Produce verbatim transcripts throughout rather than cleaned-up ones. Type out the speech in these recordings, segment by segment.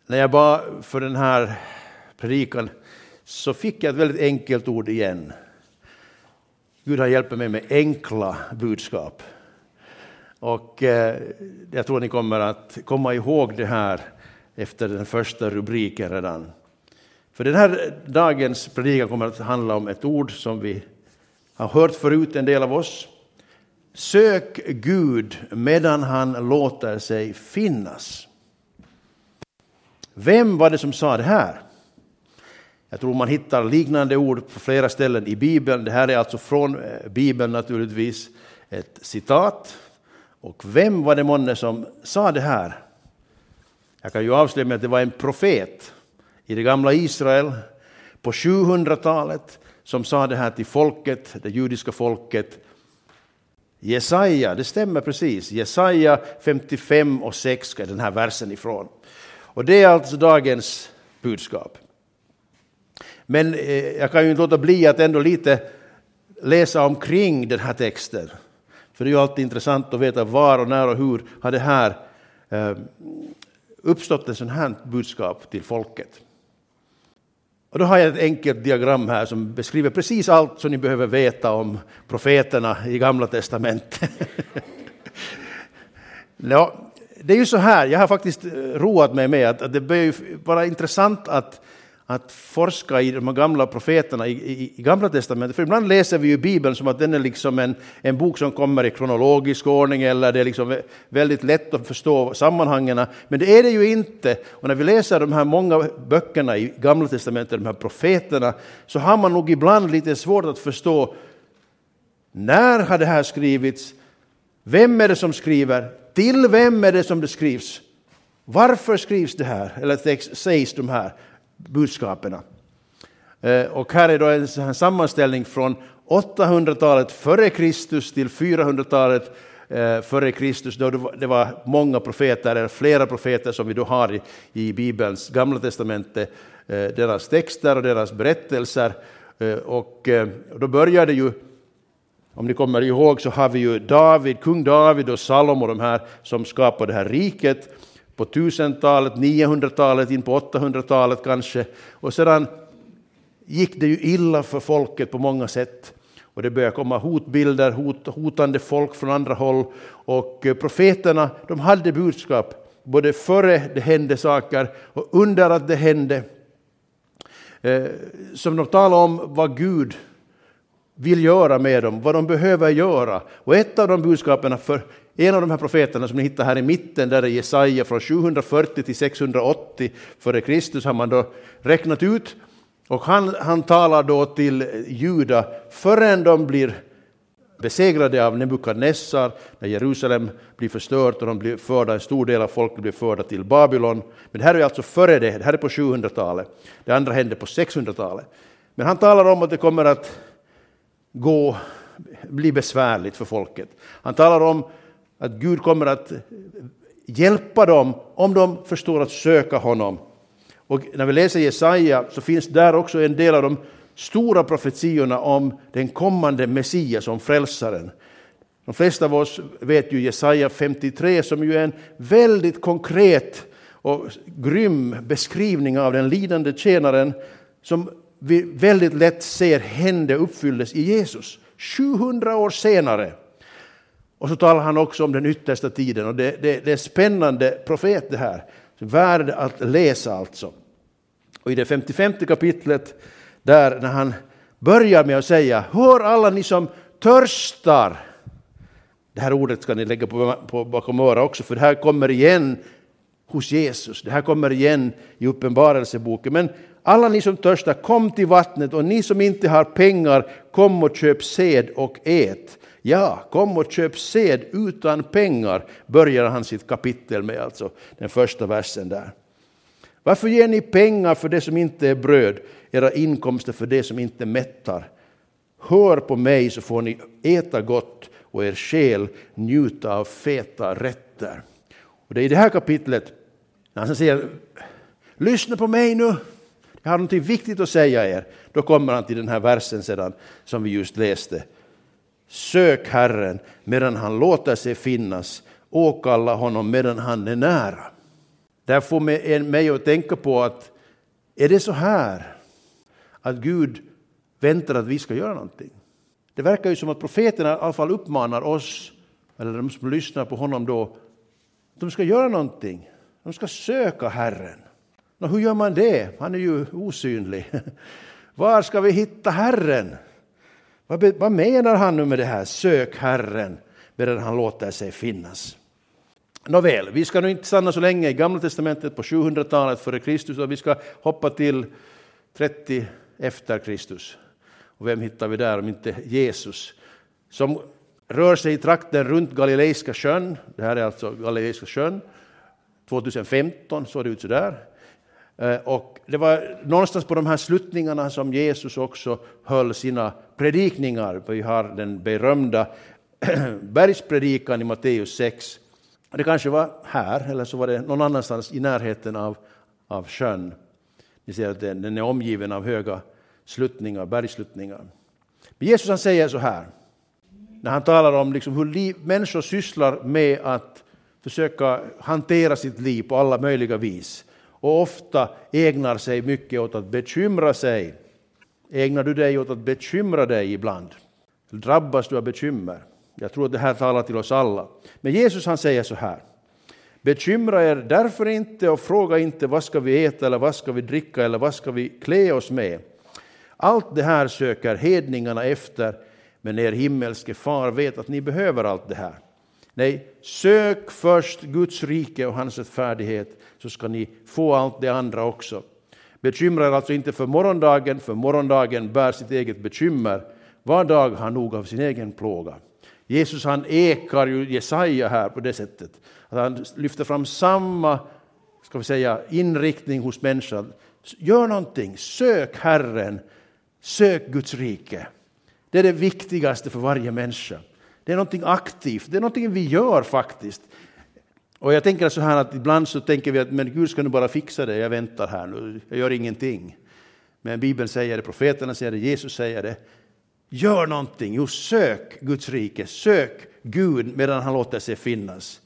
när jag bad för den här predikan så fick jag ett väldigt enkelt ord igen. Gud har hjälpt mig med enkla budskap. Och eh, jag tror ni kommer att komma ihåg det här efter den första rubriken redan. För den här dagens predikan kommer att handla om ett ord som vi har hört förut, en del av oss. Sök Gud medan han låter sig finnas. Vem var det som sa det här? Jag tror man hittar liknande ord på flera ställen i Bibeln. Det här är alltså från Bibeln naturligtvis, ett citat. Och vem var det månne som sa det här? Jag kan ju avslöja med att det var en profet i det gamla Israel på sjuhundratalet som sa det här till folket, det judiska folket. Jesaja, det stämmer precis. Jesaja femtiofem och sex är den här versen ifrån. Och det är alltså dagens budskap. Men eh, jag kan ju inte låta bli att ändå lite läsa omkring den här texten. För det är ju alltid intressant att veta var och när och hur har det här eh, uppstått ett sånt här budskap till folket. Och då har jag ett enkelt diagram här som beskriver precis allt som ni behöver veta om profeterna i Gamla testamentet. Ja, det är ju så här, jag har faktiskt roat mig med att, att det bör vara intressant att, att forska i de här gamla profeterna i, i, i Gamla testamentet. För ibland läser vi ju Bibeln som att den är liksom en, en bok som kommer i kronologisk ordning, eller det är liksom väldigt lätt att förstå sammanhangen. Men det är det ju inte. Och när vi läser de här många böckerna i Gamla testamentet, de här profeterna, så har man nog ibland lite svårt att förstå när har det här skrivits, vem är det som skriver, till vem är det som det skrivs, varför skrivs det här, eller sägs de här budskapen. Och här är då en, en sammanställning från åttahundratalet före Kristus till fyrahundratalet före Kristus. Då det var, det var många profeter, eller flera profeter som vi då har i, i Bibelns Gamla testamentet, deras texter och deras berättelser. Och då började ju, om ni kommer ihåg, så har vi ju David, kung David och Salomo, de här som skapade det här riket på tusentalet, niohundratalet, in på åttahundratalet kanske. Och sedan gick det ju illa för folket på många sätt. Och det började komma hotbilder, hot, hotande folk från andra håll. Och profeterna, de hade budskap både före det hände saker och under att det hände. Eh, som de talade om vad Gud vill göra med dem, vad de behöver göra. Och ett av de budskapen för en av de här profeterna som ni hittar här i mitten, där är Jesaja från sjuhundrafyrtio till sexhundraåttio före Kristus, har man då räknat ut. Och han, han talar då till Juda förrän de blir besegrade av Nebukadnessar, när Jerusalem blir förstört och de blir förda, en stor del av folket blir förda till Babylon. Men det här är alltså före det, det här är på sjuhundratalet. Det andra hände på sexhundratalet. Men han talar om att det kommer att gå, bli besvärligt för folket. Han talar om att Gud kommer att hjälpa dem om de förstår att söka honom. Och när vi läser Jesaja så finns där också en del av de stora profetiorna om den kommande Messias, som frälsaren. De flesta av oss vet ju Jesaja femtiotre, som ju är en väldigt konkret och grym beskrivning av den lidande tjänaren, som vi väldigt lätt ser hände uppfylldes i Jesus sjuhundra år senare. Och så talar han också om den yttersta tiden, och det, det, det är spännande profet det här. Värd att läsa alltså. Och i det femtiofemte kapitlet, där när han börjar med att säga: hör alla ni som törstar. Det här ordet ska ni lägga på, på bakom öra också, för det här kommer igen hos Jesus. Det här kommer igen i Uppenbarelseboken. Men alla ni som törstar, kom till vattnet, och ni som inte har pengar, kom och köp sed och ät. Ja, kom och köp sed utan pengar, börjar han sitt kapitel med, alltså den första versen där. Varför ger ni pengar för det som inte är bröd, era inkomster för det som inte mättar? Hör på mig, så får ni äta gott och er själ njuta av feta rätter. Och det är i det här kapitlet när han säger: lyssna på mig nu, jag har något viktigt att säga er. Då kommer han till den här versen sedan som vi just läste. Sök Herren medan han låter sig finnas, åkalla honom medan han är nära. Det får mig att tänka på att är det så här att Gud väntar att vi ska göra någonting? Det verkar ju som att profeterna i alla fall uppmanar oss, eller de som lyssnar på honom då, att de ska göra någonting. De ska söka Herren. Och hur gör man det? Han är ju osynlig. Var ska vi hitta Herren? Vad, vad menar han nu med det här? Sök Herren medan han låter sig finnas. Nåväl, vi ska nu inte stanna så länge i Gamla testamentet på sjuhundratalet före Kristus, och vi ska hoppa till trettio efter Kristus. Och vem hittar vi där om inte Jesus, som rör sig i trakten runt Galileiska sjön. Det här är alltså Galileiska sjön. tjugohundrafemton såg det ut så där. Och det var någonstans på de här sluttningarna som Jesus också höll sina predikningar. Vi har den berömda bergspredikan i Matteus sex. Det kanske var här, eller så var det någon annanstans i närheten av, av sjön. Ni ser att den är omgiven av höga sluttningar, bergsluttningar. Men Jesus han säger så här, när han talar om liksom hur liv, människor sysslar med att försöka hantera sitt liv på alla möjliga vis. Och ofta ägnar sig mycket åt att bekymra sig. Ägnar du dig åt att bekymra dig ibland? Drabbas du av bekymmer? Jag tror att det här talar till oss alla. Men Jesus han säger så här. Bekymra er därför inte och fråga inte vad ska vi äta eller vad ska vi dricka eller vad ska vi klä oss med. Allt det här söker hedningarna efter, men er himmelske far vet att ni behöver allt det här. Nej, sök först Guds rike och hans rättfärdighet, så ska ni få allt det andra också. Bekymra er alltså inte för morgondagen, för morgondagen bär sitt eget bekymmer. Var dag har nog av sin egen plåga. Jesus han ekar ju Jesaja här på det sättet. Att han lyfter fram samma, ska vi säga, inriktning hos människan. Gör någonting, sök Herren, sök Guds rike. Det är det viktigaste för varje människa. Det är någonting aktivt, det är någonting vi gör faktiskt. Och jag tänker så här att ibland så tänker vi att men Gud ska nu bara fixa det, jag väntar här nu, jag gör ingenting. Men Bibeln säger det, profeterna säger det, Jesus säger det. Gör någonting, jo sök Guds rike, sök Gud medan han låter sig finnas.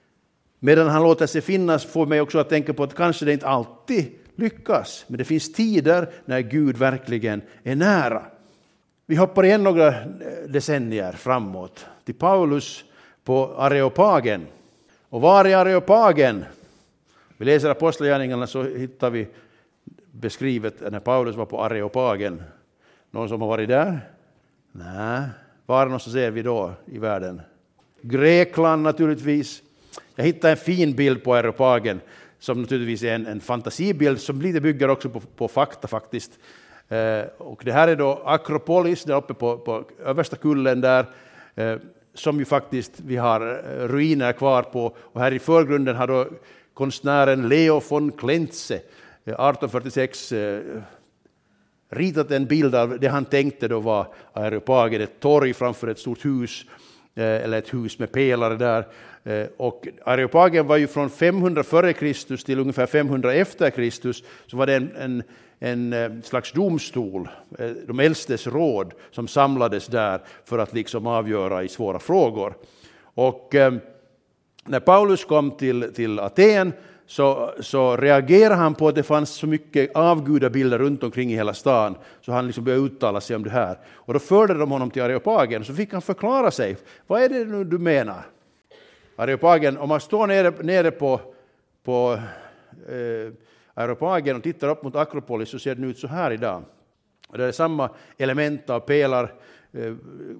Medan han låter sig finnas får mig också att tänka på att kanske det inte alltid lyckas. Men det finns tider när Gud verkligen är nära. Vi hoppar igen några decennier framåt till Paulus på Areopagen. Och var är Areopagen? Vi läser Apostlagärningarna så hittar vi beskrivet när Paulus var på Areopagen. Någon som har varit där? Nej. Var någonstans ser vi då i världen? Grekland naturligtvis. Jag hittade en fin bild på Areopagen som naturligtvis är en, en fantasibild som lite bygger också på, på fakta faktiskt. Eh, och det här är då Akropolis där uppe på, på översta kullen där eh, som ju faktiskt vi har ruiner kvar på. Och här i förgrunden har då konstnären Leo von Klenze eh, arton fyrtiosex eh, ritat en bild av det han tänkte då var Areopagen, ett torg framför ett stort hus eh, eller ett hus med pelare där. Eh, och Areopagen var ju från femhundra före Kristus till ungefär femhundra efter Kristus, så var det en, en, en slags domstol, eh, de äldstes råd som samlades där för att liksom avgöra i svåra frågor. Och eh, när Paulus kom till, till Aten Så, så reagerar han på att det fanns så mycket avgudabilder runt omkring i hela stan. Så han liksom började uttala sig om det här. Och då förde de honom till Areopagen. Så fick han förklara sig. Vad är det nu du menar? Areopagen, om man står nere, nere på, på eh, Areopagen och tittar upp mot Akropolis så ser det ut så här idag. Och det är samma element av pelar, eh,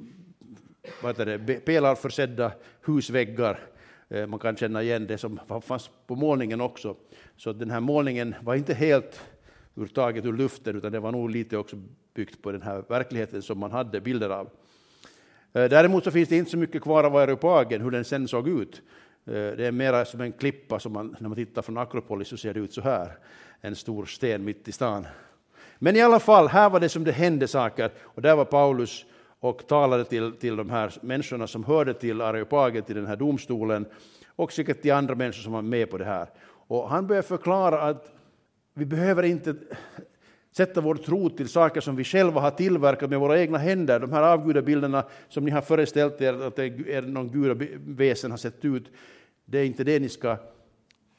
vad heter det, pelarförsedda husväggar. Man kan känna igen det som fanns på målningen också. Så den här målningen var inte helt urtaget ur luften, utan det var nog lite också byggt på den här verkligheten som man hade bilder av. Däremot så finns det inte så mycket kvar av Areopagen, hur den sen såg ut. Det är mer som en klippa som man, när man tittar från Akropolis så ser det ut så här. En stor sten mitt i stan. Men i alla fall, här var det som det hände saker. Och där var Paulus och talade till, till de här människorna som hörde till Areopagen, till den här domstolen, och säkert till andra människor som var med på det här. Och han började förklara att vi behöver inte sätta vår tro till saker som vi själva har tillverkat med våra egna händer. De här avgudabilderna som ni har föreställt er att det är någon gudaväsen har sett ut, det är inte det ni ska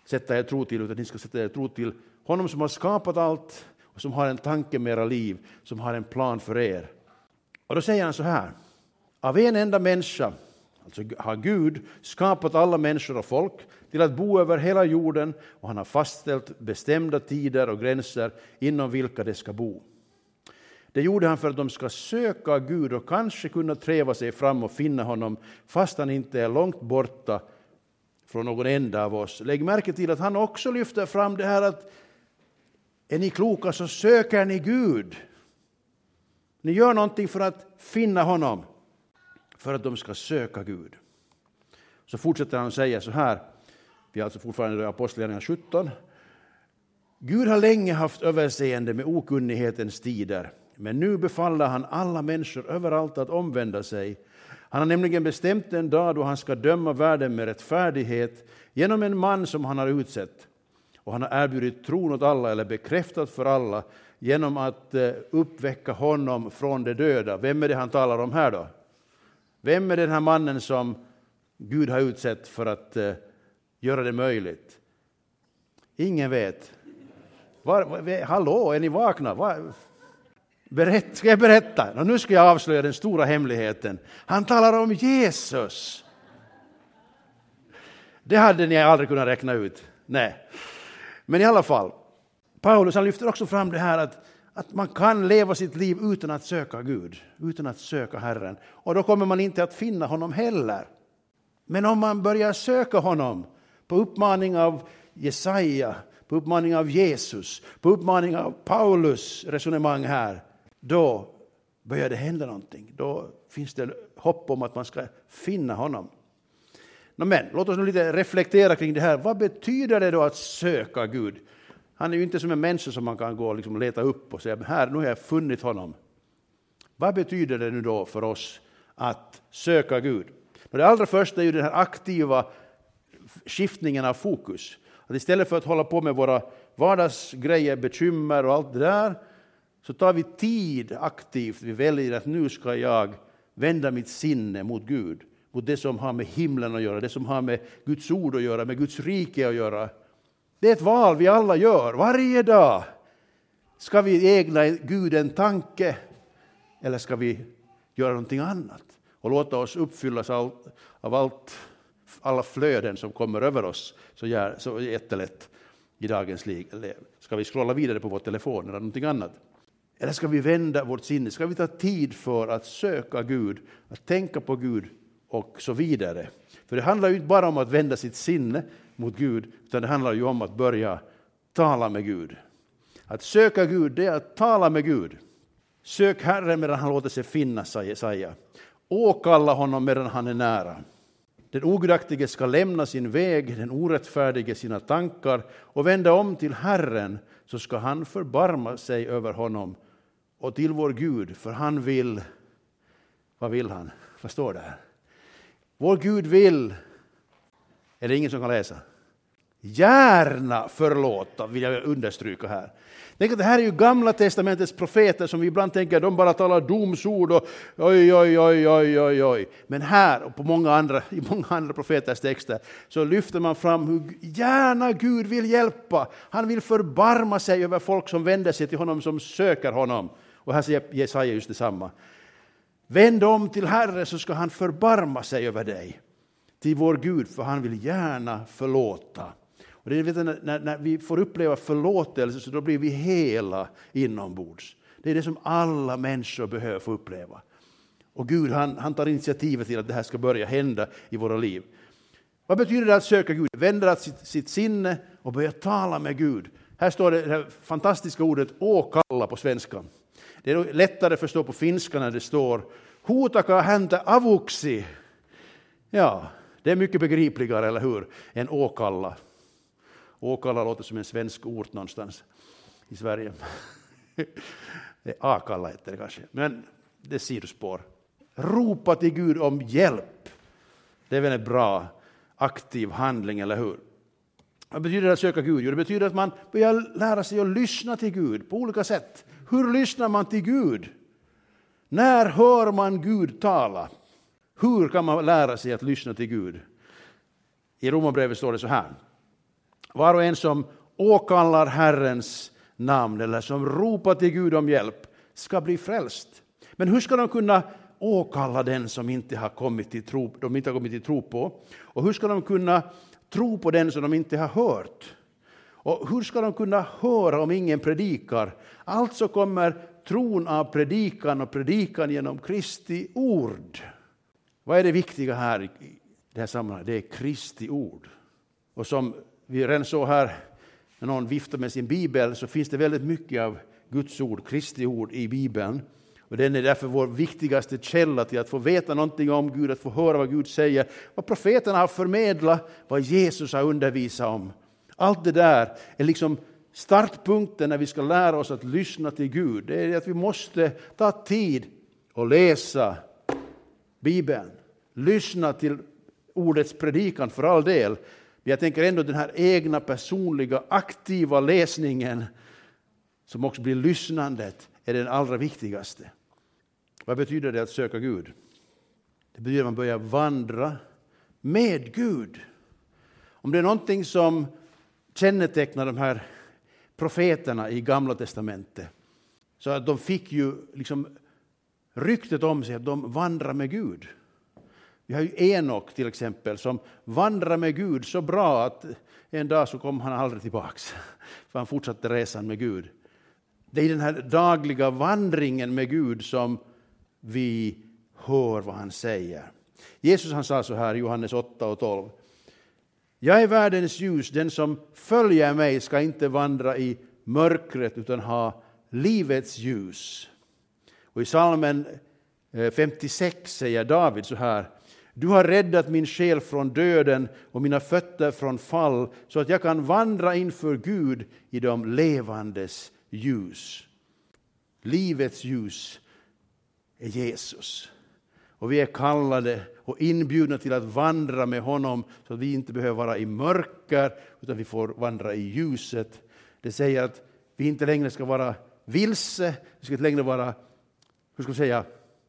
sätta er tro till, utan ni ska sätta er tro till honom som har skapat allt och som har en tanke med era liv, som har en plan för er. Och då säger han så här: av en enda människa, alltså har Gud skapat alla människor och folk till att bo över hela jorden, och han har fastställt bestämda tider och gränser inom vilka de ska bo. Det gjorde han för att de ska söka Gud och kanske kunna träva sig fram och finna honom fast han inte är långt borta från någon enda av oss. Lägg märke till att han också lyfter fram det här att är ni kloka så söker ni Gud. Ni gör någonting för att finna honom, för att de ska söka Gud. Så fortsätter han säga så här, vi är alltså fortfarande i Apostlagärningarna sjutton. Gud har länge haft överseende med okunnighetens tider, men nu befaller han alla människor överallt att omvända sig. Han har nämligen bestämt en dag då han ska döma världen med rättfärdighet genom en man som han har utsett. Och han har erbjudit tron åt alla, eller bekräftat för alla, genom att uppväcka honom från de döda. Vem är det han talar om här då? Vem är den här mannen som Gud har utsett för att uh, göra det möjligt? Ingen vet. Var, var, hallå, är ni vakna? Var, berätt, ska jag berätta? Och nu ska jag avslöja den stora hemligheten. Han talar om Jesus. Det hade ni aldrig kunnat räkna ut. Nej. Men i alla fall, Paulus han lyfter också fram det här att Att man kan leva sitt liv utan att söka Gud, utan att söka Herren. Och då kommer man inte att finna honom heller. Men om man börjar söka honom på uppmaning av Jesaja, på uppmaning av Jesus, på uppmaning av Paulus resonemang här, då börjar det hända någonting. Då finns det hopp om att man ska finna honom. Men låt oss nu lite reflektera kring det här. Vad betyder det då att söka Gud? Han är ju inte som en människa som man kan gå och liksom leta upp och säga, här, nu har jag funnit honom. Vad betyder det nu då för oss att söka Gud? Det allra första är ju den här aktiva skiftningen av fokus. Att istället för att hålla på med våra vardagsgrejer, bekymmer och allt det där, så tar vi tid aktivt. Vi väljer att nu ska jag vända mitt sinne mot Gud. Mot det som har med himlen att göra, det som har med Guds ord att göra, med Guds rike att göra. Det är ett val vi alla gör varje dag. Ska vi ägna Gud en tanke, eller ska vi göra någonting annat? Och låta oss uppfyllas av, av allt, alla flöden som kommer över oss så, gör, så jättelätt i dagens liv. Eller ska vi scrolla vidare på vår telefon eller någonting annat? Eller ska vi vända vårt sinne? Ska vi ta tid för att söka Gud, att tänka på Gud och så vidare? För det handlar ju inte bara om att vända sitt sinne mot Gud, utan det handlar ju om att börja tala med Gud. Att söka Gud, det är att tala med Gud. Sök Herren medan han låter sig finna, säger Jesaja. Åkalla honom medan han är nära. Den ogudaktige ska lämna sin väg, den orättfärdige sina tankar och vända om till Herren, så ska han förbarma sig över honom och till vår Gud, för han vill, vad vill han? Vad står det här? Vår Gud vill, är det ingen som kan läsa? Gärna förlåta, vill jag understryka här. Tänk att det här är ju gamla testamentets profeter som vi ibland tänker, de bara talar domsord och oj, oj, oj, oj, oj, oj. Men här och på många andra, i många andra profeters texter så lyfter man fram hur gärna Gud vill hjälpa. Han vill förbarma sig över folk som vänder sig till honom, som söker honom. Och här säger Jesaja just detsamma. Vänd om till Herre, så ska han förbarma sig över dig. Till vår Gud, för han vill gärna förlåta. Och det är, vet du, när, när vi får uppleva förlåtelse, så då blir vi hela inombords. Det är det som alla människor behöver få uppleva. Och Gud han, han tar initiativet till att det här ska börja hända i våra liv. Vad betyder det att söka Gud? Vända sitt, sitt sinne och börja tala med Gud. Här står det, det här fantastiska ordet åkalla på svenska. Det är lättare att förstå på finska när det står hutaka häntä avuksi. Ja, det är mycket begripligare, eller hur, än åkalla. Åkalla låter som en svensk ort någonstans i Sverige. Det är Akalla heter det kanske, men det är sidospår. Ropa till Gud om hjälp. Det är väl en bra aktiv handling, eller hur? Vad betyder det att söka Gud? Jo, det betyder att man börjar lära sig att lyssna till Gud på olika sätt. Hur lyssnar man till Gud? När hör man Gud tala? Hur kan man lära sig att lyssna till Gud? I Romarbrevet står det så här. Var och en som åkallar Herrens namn eller som ropar till Gud om hjälp ska bli frälst. Men hur ska de kunna åkalla den som inte har kommit till tro, de inte har kommit till tro på? Och hur ska de kunna tro på den som de inte har hört? Och hur ska de kunna höra om ingen predikar? Alltså kommer tron av predikan och predikan genom Kristi ord. Vad är det viktiga här i det här sammanhanget? Det är Kristi ord. Och som vi redan såg här när någon viftar med sin bibel, så finns det väldigt mycket av Guds ord, Kristi ord i Bibeln. Och den är därför vår viktigaste källa till att få veta någonting om Gud, att få höra vad Gud säger, vad profeterna har förmedlat, vad Jesus har undervisat om. Allt det där är liksom startpunkten när vi ska lära oss att lyssna till Gud. Det är att vi måste ta tid och läsa Bibeln. Lyssna till ordets predikan för all del. Men jag tänker ändå den här egna personliga aktiva läsningen som också blir lyssnandet är den allra viktigaste. Vad betyder det att söka Gud? Det betyder att man börjar vandra med Gud. Om det är någonting som kännetecknar de här profeterna i Gamla testamentet, så att de fick ju liksom ryktet om sig att de vandrar med Gud. Vi har ju Enok till exempel som vandrar med Gud så bra att en dag så kom han aldrig tillbaks. För han fortsatte resan med Gud. Det är den här dagliga vandringen med Gud som vi hör vad han säger. Jesus han sa så här i Johannes åtta och tolv. Jag är världens ljus, den som följer mig ska inte vandra i mörkret utan ha livets ljus. Och i Psalmen femtiosex säger David så här. Du har räddat min själ från döden och mina fötter från fall så att jag kan vandra inför Gud i de levandes ljus. Livets ljus är Jesus. Och vi är kallade och inbjudna till att vandra med honom så att vi inte behöver vara i mörker utan vi får vandra i ljuset. Det säger att vi inte längre ska vara vilse, vi ska inte längre vara, hur ska jag säga,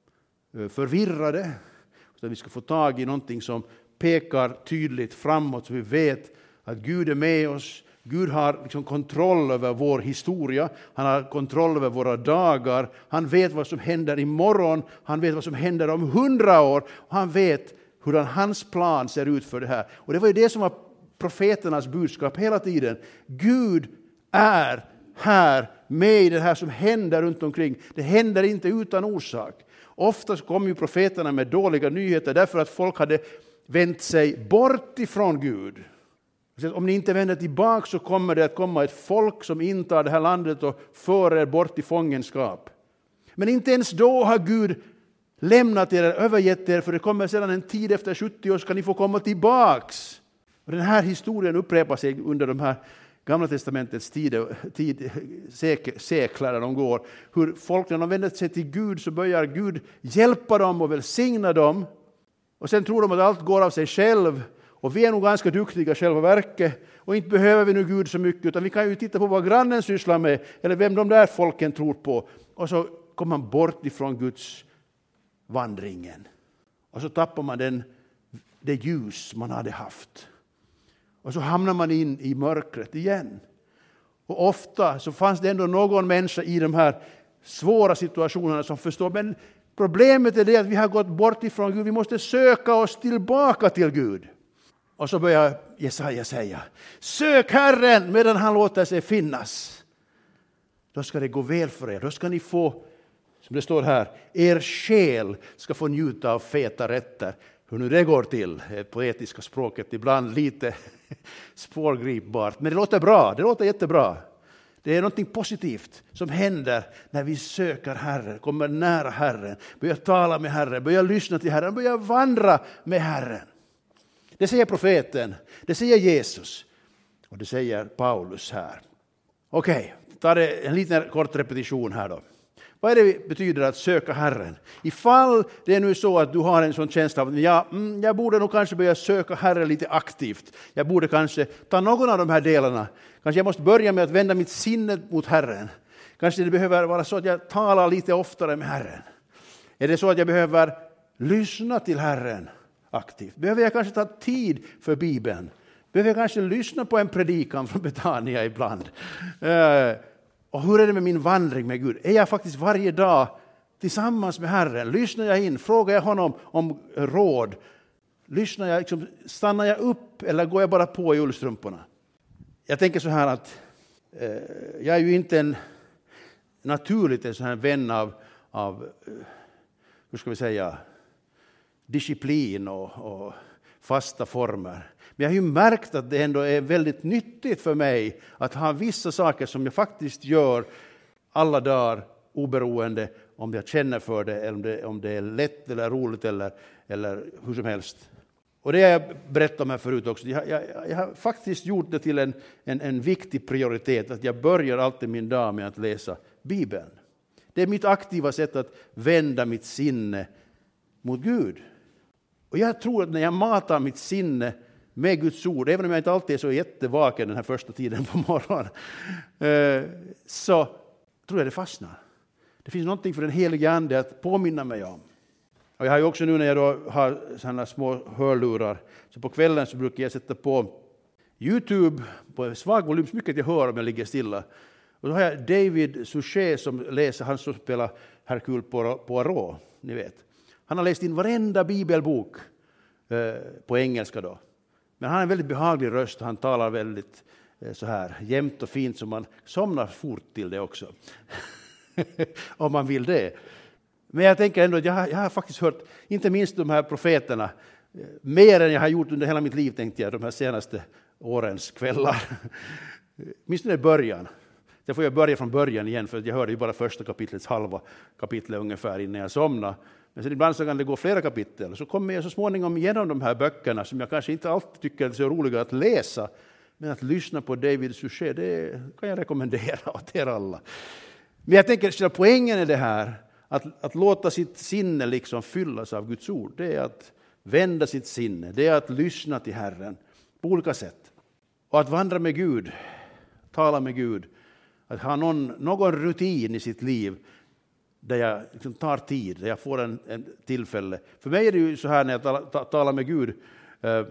förvirrade. Så vi ska få tag i någonting som pekar tydligt framåt så vi vet att Gud är med oss. Gud har liksom kontroll över vår historia. Han har kontroll över våra dagar. Han vet vad som händer imorgon. Han vet vad som händer om hundra år. Och han vet hur hans plan ser ut för det här. Och det var ju det som var profeternas budskap hela tiden. Gud är här med i det här som händer runt omkring. Det händer inte utan orsak. Ofta kom ju profeterna med dåliga nyheter därför att folk hade vänt sig bort ifrån Gud. Om ni inte vänder tillbaka så kommer det att komma ett folk som intar det här landet och för er bort i fångenskap. Men inte ens då har Gud lämnat er, övergett er, för det kommer sedan en tid efter sjuttio år ska ni få komma tillbaks. Och den här historien upprepar sig under de här Gamla testamentets tid, tid sek, seklar de går. Hur folk när de vänder sig till Gud så börjar Gud hjälpa dem och välsigna dem. Och sen tror de att allt går av sig själv. Och vi är nog ganska duktiga själva verket. Och inte behöver vi nu Gud så mycket. Utan vi kan ju titta på vad grannen sysslar med. Eller vem de där folken tror på. Och så kommer man bort ifrån Guds vandringen. Och så tappar man den, det ljus man hade haft. Och så hamnar man in i mörkret igen. Och ofta så fanns det ändå någon människa i de här svåra situationerna som förstår. Men problemet är det att vi har gått bort ifrån Gud. Vi måste söka oss tillbaka till Gud. Och så börjar Jesaja säga. Sök Herren medan han låter sig finnas. Då ska det gå väl för er. Då ska ni få, som det står här, er själ ska få njuta av feta rätter. Hur nu det går till, det poetiska språket, ibland lite svårgripbart. Men det låter bra, det låter jättebra. Det är något positivt som händer när vi söker Herren, kommer nära Herren, börjar tala med Herren, börjar lyssna till Herren, börjar vandra med Herren. Det säger profeten, det säger Jesus och det säger Paulus här. Okej, ta det en liten kort repetition här då. Vad är det betyder att söka Herren? Ifall det är nu så att du har en sån känsla av att ja, mm, jag borde nog kanske börja söka Herren lite aktivt. Jag borde kanske ta någon av de här delarna. Kanske jag måste börja med att vända mitt sinne mot Herren. Kanske det behöver vara så att jag talar lite oftare med Herren. Är det så att jag behöver lyssna till Herren aktivt? Behöver jag kanske ta tid för Bibeln? Behöver jag kanske lyssna på en predikan från Betania ibland? Eh, och hur är det med min vandring med Gud? Är jag faktiskt varje dag tillsammans med Herren? Lyssnar jag in? Frågar jag honom om råd? Lyssnar jag, liksom, stannar jag upp eller går jag bara på i ullstrumporna? Jag tänker så här att eh, jag är ju inte en naturligt en sån här vän av, av hur ska vi säga, disciplin och, och fasta former. Men jag har ju märkt att det ändå är väldigt nyttigt för mig att ha vissa saker som jag faktiskt gör alla dagar oberoende om jag känner för det, eller om det, om det är lätt eller roligt eller, eller hur som helst. Och det har jag berättat om här förut också. Jag, jag, jag har faktiskt gjort det till en, en, en viktig prioritet att jag börjar alltid min dag med att läsa Bibeln. Det är mitt aktiva sätt att vända mitt sinne mot Gud. Och jag tror att när jag matar mitt sinne med Guds ord, även om jag inte alltid är så jättevaken den här första tiden på morgonen, så tror jag det fastnar. Det finns någonting för den helige ande att påminna mig om. Och jag har ju också nu när jag då har sådana små hörlurar, så på kvällen så brukar jag sätta på YouTube på svag volym, så mycket jag hör om jag ligger stilla. Och då har jag David Suchet som läser, han som spelar Hercule Poirot, ni vet. Han har läst in varenda bibelbok eh, på engelska då. Men han har en väldigt behaglig röst och han talar väldigt eh, så här jämnt och fint så man somnar fort till det också. Om man vill det. Men jag tänker ändå att jag har, jag har faktiskt hört, inte minst de här profeterna, eh, mer än jag har gjort under hela mitt liv tänkte jag, de här senaste årens kvällar. Minst i början. Sen får jag börja från början igen för jag hörde ju bara första kapitlets halva kapitel ungefär innan jag somnade. Men sen ibland så kan det gå flera kapitel. Så kommer jag så småningom igenom de här böckerna som jag kanske inte alltid tycker är så roliga att läsa. Men att lyssna på David Suchet, det kan jag rekommendera åt er alla. Men jag tänker att poängen är det här. Att, att låta sitt sinne liksom fyllas av Guds ord. Det är att vända sitt sinne. Det är att lyssna till Herren på olika sätt. Och att vandra med Gud. Tala med Gud. Att ha någon, någon rutin i sitt liv där jag liksom tar tid, där jag får en, en tillfälle. För mig är det ju så här när jag talar, talar med Gud, eh,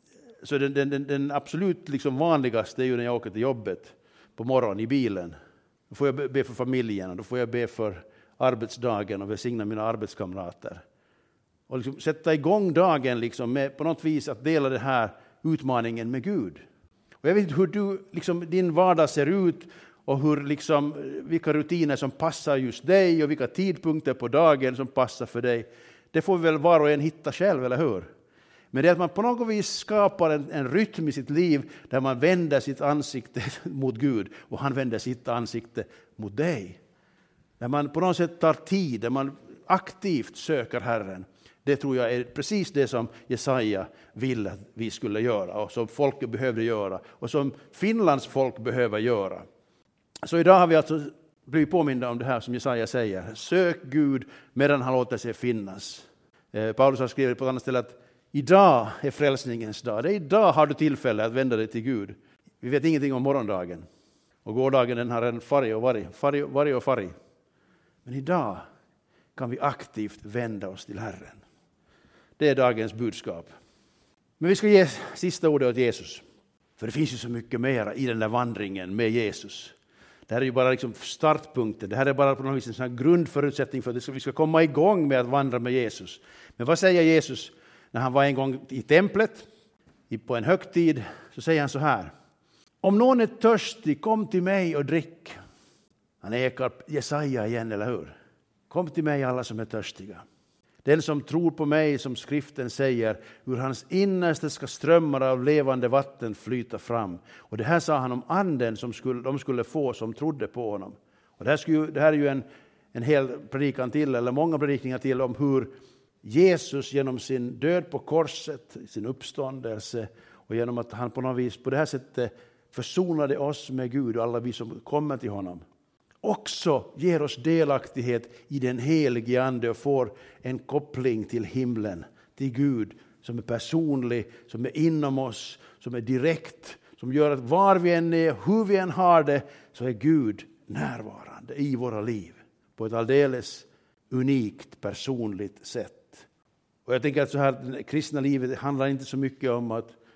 så den, den, den absolut liksom vanligaste är ju när jag åker till jobbet på morgonen i bilen. Då får jag be för familjen och då får jag be för arbetsdagen och välsigna mina arbetskamrater. Och liksom sätta igång dagen liksom med på något vis att dela den här utmaningen med Gud. Och jag vet inte hur du, liksom, din vardag ser ut och hur, liksom, vilka rutiner som passar just dig och vilka tidpunkter på dagen som passar för dig. Det får vi väl var och en hitta själv, eller hur? Men det är att man på något vis skapar en, en rytm i sitt liv där man vänder sitt ansikte mot Gud och han vänder sitt ansikte mot dig. Där man på något sätt tar tid, där man aktivt söker Herren. Det tror jag är precis det som Jesaja ville att vi skulle göra och som folket behövde göra och som Finlands folk behöver göra. Så idag har vi alltså blivit påminda om det här som Jesaja säger. Sök Gud medan han låter sig finnas. Eh, Paulus har skrivit på ett annat ställe att idag är frälsningens dag. Det är idag har du tillfälle att vända dig till Gud. Vi vet ingenting om morgondagen. Och gårdagen den har en färg och varg. Färg, varg och färg. Men idag kan vi aktivt vända oss till Herren. Det är dagens budskap. Men vi ska ge sista ordet åt Jesus. För det finns ju så mycket mer i den där vandringen med Jesus. Det här är ju bara liksom startpunkten. Det här är bara på något vis en sån här grundförutsättning för att vi ska komma igång med att vandra med Jesus. Men vad säger Jesus när han var en gång i templet på en högtid? Så säger han så här. Om någon är törstig, kom till mig och drick. Han ekar Jesaja igen, eller hur? Kom till mig alla som är törstiga. Den som tror på mig, som skriften säger, ur hans innersta ska strömmar av levande vatten flyta fram. Och det här sa han om anden som skulle, de skulle få som trodde på honom. Och det här, skulle, det här är ju en, en hel predikan till, eller många predikningar till, om hur Jesus genom sin död på korset, sin uppståndelse och genom att han på något vis på det här sättet försonade oss med Gud och alla vi som kommer till honom. Också ger oss delaktighet i den helige ande och får en koppling till himlen, till Gud som är personlig, som är inom oss, som är direkt, som gör att var vi än är, hur vi än har det, så är Gud närvarande i våra liv på ett alldeles unikt, personligt sätt. Och jag tänker att så här, det kristna livet handlar inte så mycket om att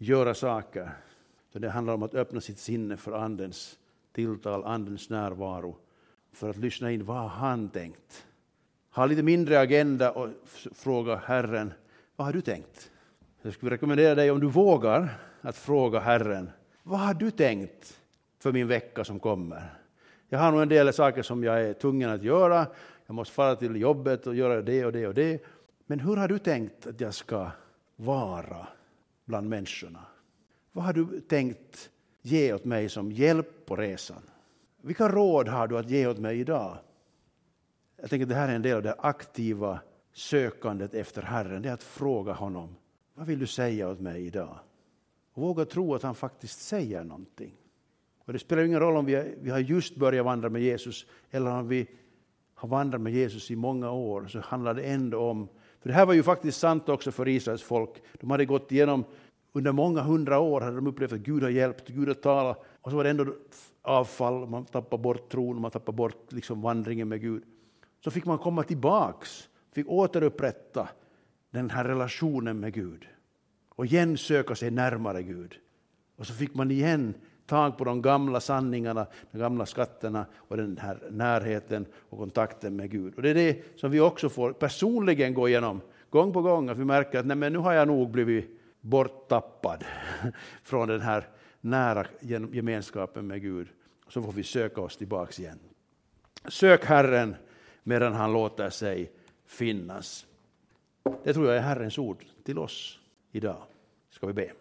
göra saker. Så det handlar om att öppna sitt sinne för andens tilltal, andens närvaro. För att lyssna in vad han tänkt. Ha lite mindre agenda och fråga Herren, vad har du tänkt? Jag skulle rekommendera dig, om du vågar, att fråga Herren, vad har du tänkt för min vecka som kommer? Jag har nog en del saker som jag är tvungen att göra. Jag måste fara till jobbet och göra det och det och det. Men hur har du tänkt att jag ska vara bland människorna? Vad har du tänkt ge åt mig som hjälp på resan? Vilka råd har du att ge åt mig idag? Jag tänker att det här är en del av det aktiva sökandet efter Herren. Det är att fråga honom, vad vill du säga åt mig idag? Och våga tro att han faktiskt säger någonting. Och det spelar ingen roll om vi, är, vi har just börjat vandra med Jesus eller om vi har vandrat med Jesus i många år, så handlar det ändå om, för det här var ju faktiskt sant också för Israels folk. De hade gått igenom, under många hundra år hade de upplevt att Gud har hjälpt, Gud har talat, och så var det ändå avfall, man tappar bort tron, man tappar bort liksom vandringen med Gud. Så fick man komma tillbaks, fick återupprätta den här relationen med Gud. Och igen söka sig närmare Gud. Och så fick man igen tag på de gamla sanningarna, de gamla skatterna och den här närheten och kontakten med Gud. Och det är det som vi också får personligen gå igenom gång på gång. Att vi märker att nej, men nu har jag nog blivit borttappad från den här nära gemenskapen med Gud. Så får vi söka oss tillbaks igen. Sök Herren medan han låter sig finnas. Det tror jag är Herrens ord till oss idag. Ska vi be.